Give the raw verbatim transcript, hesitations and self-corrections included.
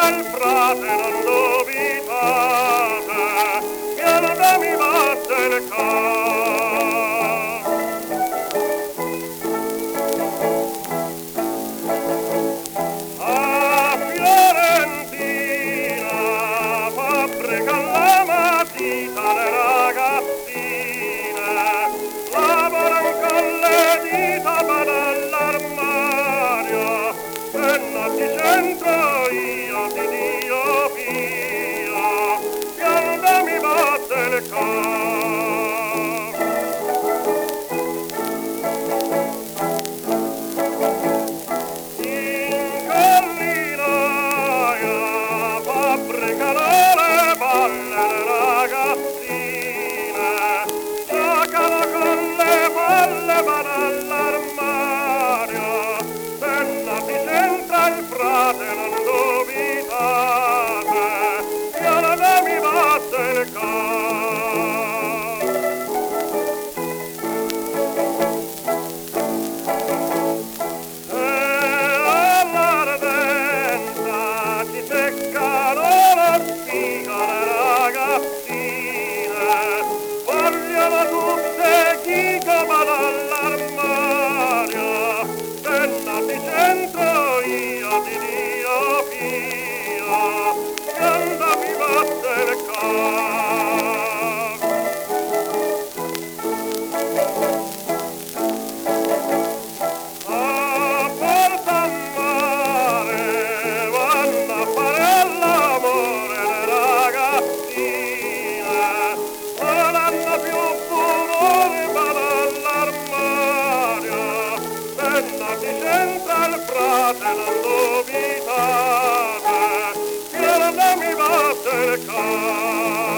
il frate non dubitate, piano da mi batte il cuore. A Fiorentina fabbrica la matita le ragazzine, lavorano con le dita per all'armario, e non ti sento io ti dio Pio, piano da mi batte il cuore. In collinaia fabbricano le palle le ragazzine, giocano con le palle vanno all'armadio, se non ti senta il frate non dubitate, piano da mi batte il cuore. E all'ardenza ci seccano lo spigo le ragazzine, vogliono tutte chi come dall'armadio, se non ti sento io ti dio Pio, quando mi batte il cuore. A Porta Mare vanno a fare l'amore le ragazzine, non hanno più pudore vanno all'armadio, se non ti senta il frate non dubitate, piano da mi batte il cuore.